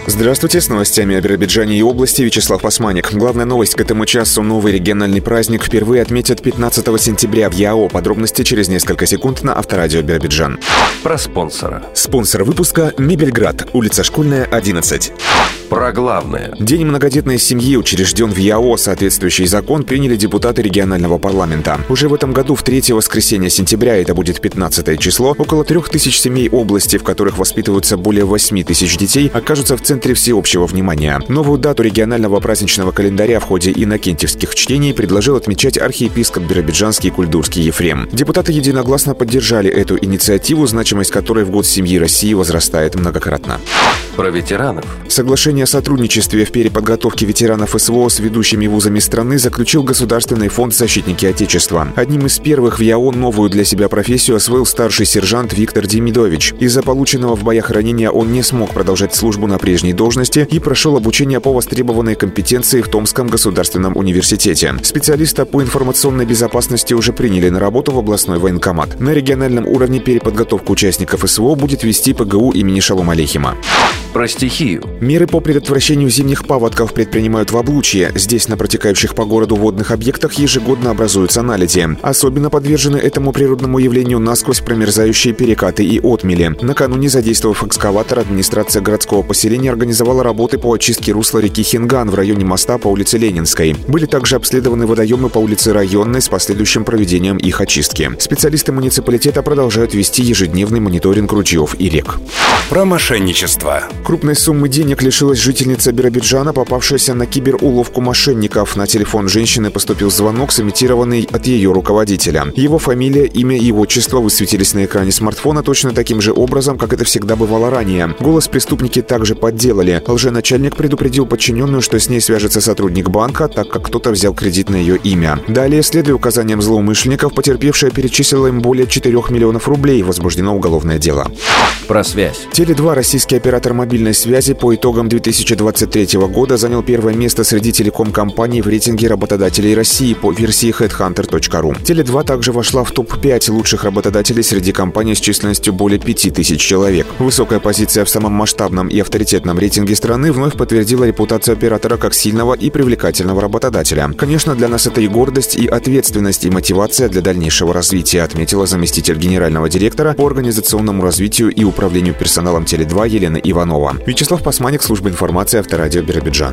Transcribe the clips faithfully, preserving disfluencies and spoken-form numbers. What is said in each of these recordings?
Здравствуйте, с новостями о Биробиджане и области Вячеслав Пасманик. Главная новость к этому часу. Новый региональный праздник впервые отметят пятнадцатого сентября в ЯО. Подробности через несколько секунд на Авторадио Биробиджан. Про спонсора. Спонсор выпуска «Мебельград», улица Школьная, одиннадцать. Про главное. День многодетной семьи учрежден в ЯО. Соответствующий закон приняли депутаты регионального парламента. Уже в этом году в третье воскресенье сентября, это будет пятнадцатое число, около трех тысяч семей области, в которых воспитываются более восьми тысяч детей, окажутся в центре всеобщего внимания. Новую дату регионального праздничного календаря в ходе иннокентьевских чтений предложил отмечать архиепископ биробиджанский Кульдурский Ефрем. Депутаты единогласно поддержали эту инициативу, значимость которой в год семьи России возрастает многократно. Про ветеранов. Соглашение о сотрудничестве в переподготовке ветеранов СВО с ведущими вузами страны заключил Государственный фонд «Защитники Отечества». Одним из первых в ЯО новую для себя профессию освоил старший сержант Виктор Демидович. Из-за полученного в боях ранения он не смог продолжать службу на прежней должности и прошел обучение по востребованной компетенции в Томском государственном университете. Специалиста по информационной безопасности уже приняли на работу в областной военкомат. На региональном уровне переподготовку участников СВО будет вести ПГУ имени Шалом Алейхима. Про стихию. Меры по предотвращению зимних паводков предпринимают в Облучье. Здесь на протекающих по городу водных объектах ежегодно образуются наледи. Особенно подвержены этому природному явлению насквозь промерзающие перекаты и отмели. Накануне, задействовав экскаватор, администрация городского поселения организовала работы по очистке русла реки Хинган в районе моста по улице Ленинской. Были также обследованы водоемы по улице Районной с последующим проведением их очистки. Специалисты муниципалитета продолжают вести ежедневный мониторинг ручьев и рек. Про мошенничество. Крупной суммы денег лишилась жительница Биробиджана, попавшаяся на киберуловку мошенников. На телефон женщины поступил звонок, сымитированный от ее руководителя. Его фамилия, имя и отчество высветились на экране смартфона точно таким же образом, как это всегда бывало ранее. Голос преступники также подделали. Лженачальник предупредил подчиненную, что с ней свяжется сотрудник банка, так как кто-то взял кредит на ее имя. Далее, следуя указаниям злоумышленников, потерпевшая перечислила им более четырёх миллионов рублей. Возбуждено уголовное дело. Про связь. Теле два, российский оператор мобильной связи, по итогам две тысячи двадцать третьего года занял первое место среди телеком-компаний в рейтинге работодателей России по версии хедхантер точка ру. Теле два также вошла в топ пять лучших работодателей среди компаний с численностью более пяти тысяч человек. Высокая позиция в самом масштабном и авторитетном рейтинге страны вновь подтвердила репутацию оператора как сильного и привлекательного работодателя. Конечно, для нас это и гордость, и ответственность, и мотивация для дальнейшего развития, отметила заместитель генерального директора по организационному развитию и управлению персоналом Теле два Елена Иванова. Вячеслав Пасманик, служба информации Авторадио Биробиджан.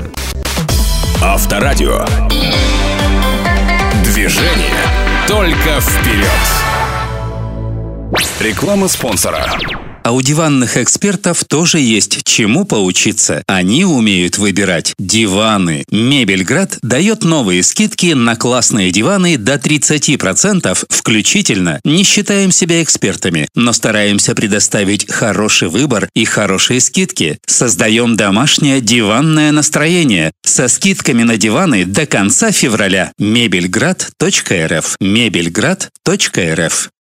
Авторадио. Движение только вперед. Реклама спонсора. А у диванных экспертов тоже есть чему поучиться. Они умеют выбирать диваны. Мебельград дает новые скидки на классные диваны до тридцати процентов включительно. Не считаем себя экспертами, но стараемся предоставить хороший выбор и хорошие скидки. Создаем домашнее диванное настроение со скидками на диваны до конца февраля. мебельград точка эр эф. мебельград точка эр эф.